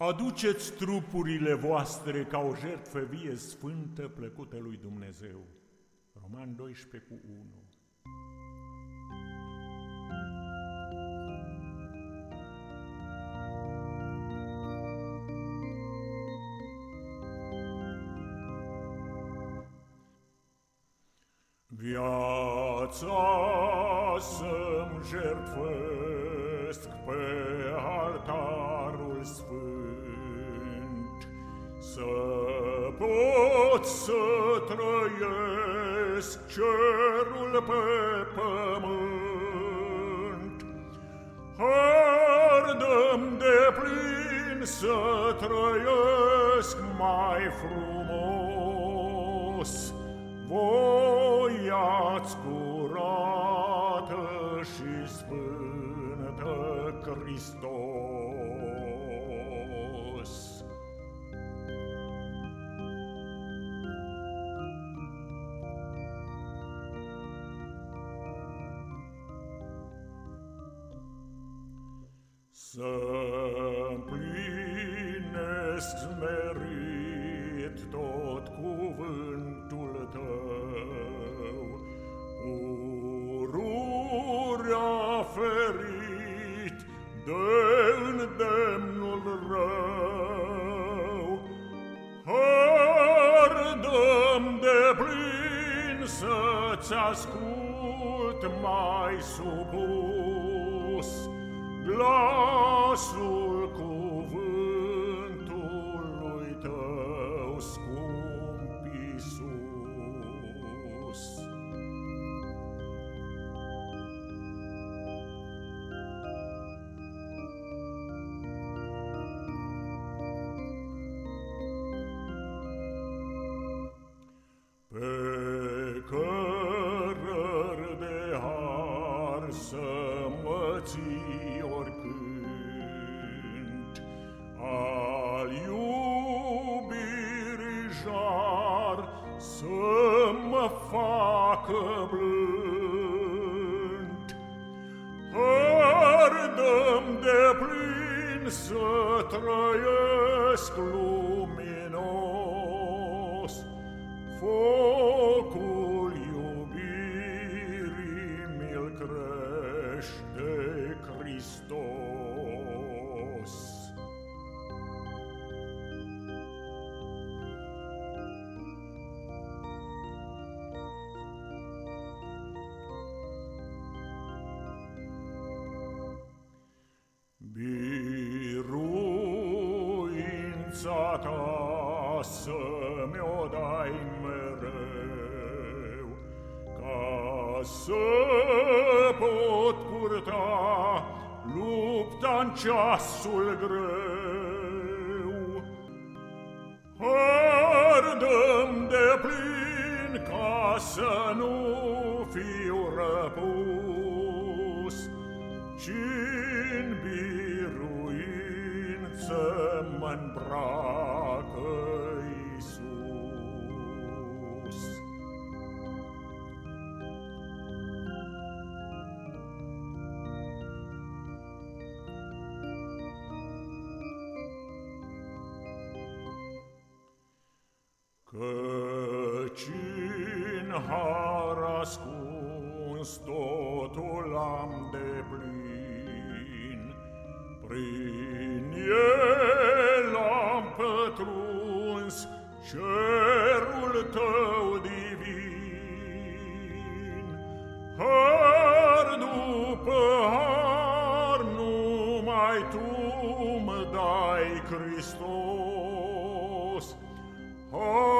Aduceți trupurile voastre ca o jertfă vie sfântă, plăcută lui Dumnezeu. Roman 12:1. Viața să-mi jertfesc pe altarul sfânt, să pot să trăiesc cerul pe pământ. Har dă-mi deplin să trăiesc mai frumos voia-ți curată și sfântă, Hristos. Să împlinesc smerit tot cuvântul tău, pururea ferit de îndemnul rău. Har dă-mi deplin să-ți ascult mai supus glasul cuvântului tău, scump Iisus. Pe cărări de har să mă ții oricând, al iubirii jar să mă facă blând. Har dă-mi deplin să trăiesc luminos, focul iubirii mi-l crește Hristos. Biruința ta să-mi-o dai mereu, ca să pot purta lupta-n ceasul greu. Har dă-mi deplin ca să nu fiu răpus, ci-n biruință mă-nbracă Iisus. Căci-n har ascuns totul am deplin, prin el am pătruns cerul tău divin. Har după har numai tu mă dai, Hristos.